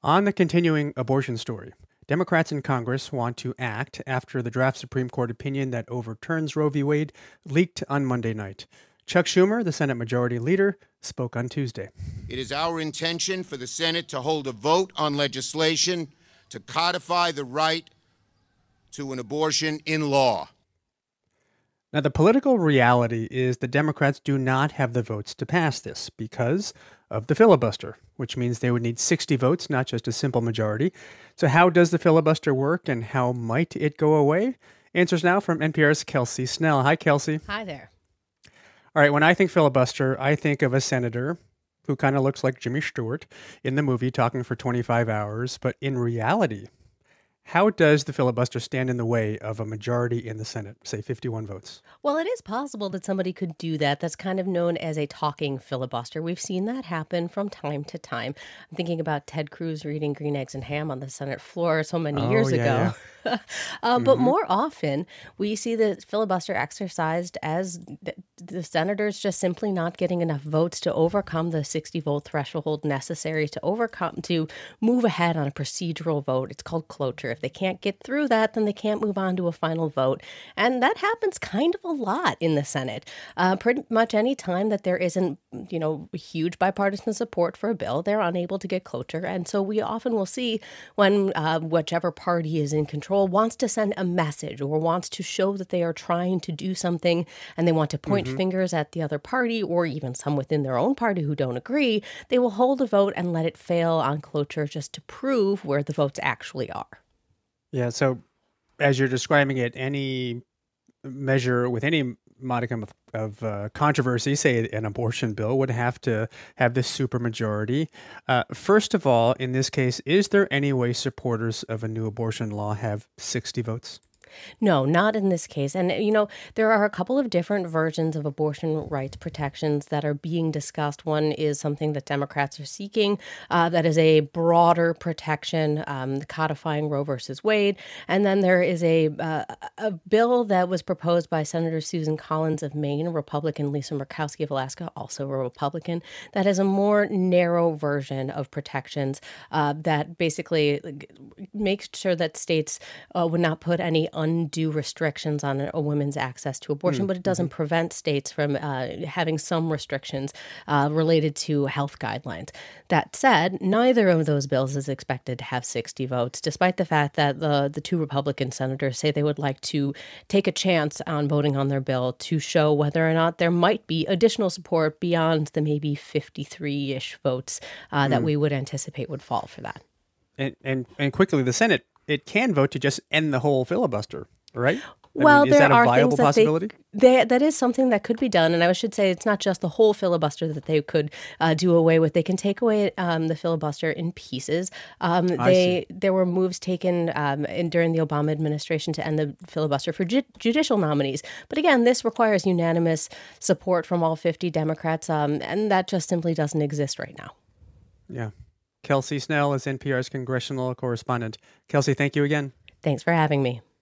On the continuing abortion story, Democrats in Congress want to act after the draft Supreme Court opinion that overturns Roe v. Wade leaked on Monday night. Chuck Schumer, the Senate Majority Leader, spoke on Tuesday. It is our intention for the Senate to hold a vote on legislation to codify the right to an abortion in law. Now, the political reality is the Democrats do not have the votes to pass this because of the filibuster, which means they would need 60 votes, not just a simple majority. So how does the filibuster work and how might it go away? Answers now from NPR's Kelsey Snell. Hi, Kelsey. Hi there. All right, when I think filibuster, I think of a senator who kind of looks like Jimmy Stewart in the movie talking for 25 hours. But in reality, how does the filibuster stand in the way of a majority in the Senate, say 51 votes? Well, it is possible that somebody could do that. That's kind of known as a talking filibuster. We've seen that happen from time to time. I'm thinking about Ted Cruz reading Green Eggs and Ham on the Senate floor so many years ago. Yeah. But more often, we see the filibuster exercised as the senators just simply not getting enough votes to overcome the 60-vote threshold necessary to move ahead on a procedural vote. It's called cloture. If they can't get through that, then they can't move on to a final vote. And that happens kind of a lot in the Senate. Pretty much any time that there isn't, huge bipartisan support for a bill, they're unable to get cloture. And so we often will see when whichever party is in control wants to send a message or wants to show that they are trying to do something and they want to point fingers at the other party or even some within their own party who don't agree, they will hold a vote and let it fail on cloture just to prove where the votes actually are. Yeah, so as you're describing it, any measure with any modicum of controversy, say an abortion bill, would have to have this supermajority. First of all, in this case, is there any way supporters of a new abortion law have 60 votes? No, not in this case. And, there are a couple of different versions of abortion rights protections that are being discussed. One is something that Democrats are seeking that is a broader protection, codifying Roe versus Wade. And then there is a bill that was proposed by Senator Susan Collins of Maine, a Republican, Lisa Murkowski of Alaska, also a Republican, that is a more narrow version of protections that basically makes sure that states would not put any undue restrictions on a woman's access to abortion, but it doesn't prevent states from having some restrictions related to health guidelines. That said, neither of those bills is expected to have 60 votes, despite the fact that the two Republican senators say they would like to take a chance on voting on their bill to show whether or not there might be additional support beyond the maybe 53-ish votes that we would anticipate would fall for that. And quickly, the Senate, it can vote to just end the whole filibuster, right? Well, is there that a are viable things that possibility? that is something that could be done. And I should say it's not just the whole filibuster that they could do away with. They can take away the filibuster in pieces. There were moves taken during the Obama administration to end the filibuster for judicial nominees. But again, this requires unanimous support from all 50 Democrats, and that just simply doesn't exist right now. Yeah. Kelsey Snell is NPR's congressional correspondent. Kelsey, thank you again. Thanks for having me.